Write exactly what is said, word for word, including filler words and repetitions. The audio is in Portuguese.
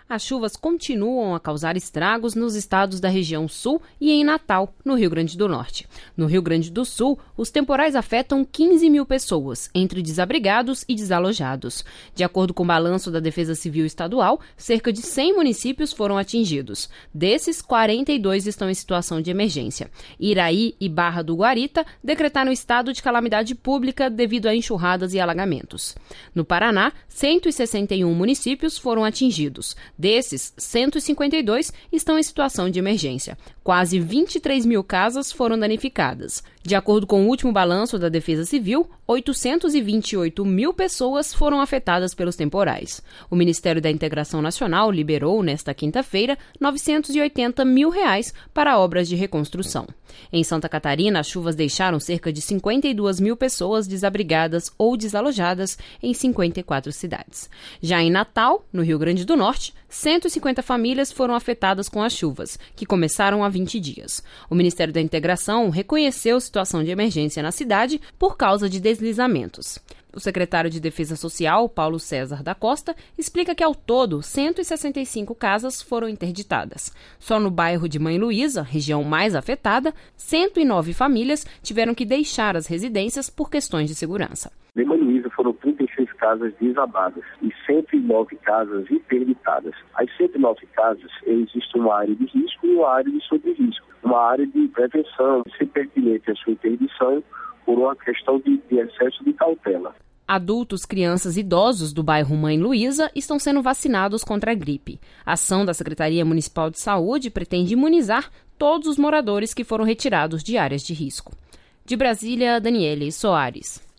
As chuvas continuam a causar estragos nos estados da região sul e em Natal, no Rio Grande do Norte. No Rio Grande do Sul, os temporais afetam quinze mil pessoas, entre desabrigados e desalojados. De acordo com o balanço da Defesa Civil Estadual, cerca de cem municípios foram atingidos. Desses, quarenta e dois estão em situação de emergência. Iraí e Barra do Guarita decretaram estado de calamidade pública devido a enxurradas e alagamentos. No Paraná, cento e sessenta e um municípios foram atingidos. Desses, cento e cinquenta e dois estão em situação de emergência. Quase vinte e três mil casas foram danificadas. De acordo com o último balanço da Defesa Civil, oitocentos e vinte e oito mil pessoas foram afetadas pelos temporais. O Ministério da Integração Nacional liberou, nesta quinta-feira, novecentos e oitenta mil reais para obras de reconstrução. Em Santa Catarina, as chuvas deixaram cerca de cinquenta e duas mil pessoas desabrigadas ou desalojadas em cinquenta e quatro cidades. Já em Natal, no Rio Grande do Norte, cento e cinquenta famílias foram afetadas com as chuvas, que começaram há vinte dias. O Ministério da Integração reconheceu a situação de emergência na cidade por causa de deslizamentos. O secretário de Defesa Social, Paulo César da Costa, explica que, ao todo, cento e sessenta e cinco casas foram interditadas. Só no bairro de Mãe Luísa, região mais afetada, cento e nove famílias tiveram que deixar as residências por questões de segurança. Em Mãe Luísa foram trinta e seis casas desabadas e cento e nove casas interditadas. As cento e nove casas, existe uma área de risco e uma área de sobre-risco. Uma área de prevenção, se pertinente a sua interdição, por uma questão de, de excesso de cautela. Adultos, crianças e idosos do bairro Mãe Luísa estão sendo vacinados contra a gripe. A ação da Secretaria Municipal de Saúde pretende imunizar todos os moradores que foram retirados de áreas de risco. De Brasília, Daniele Soares.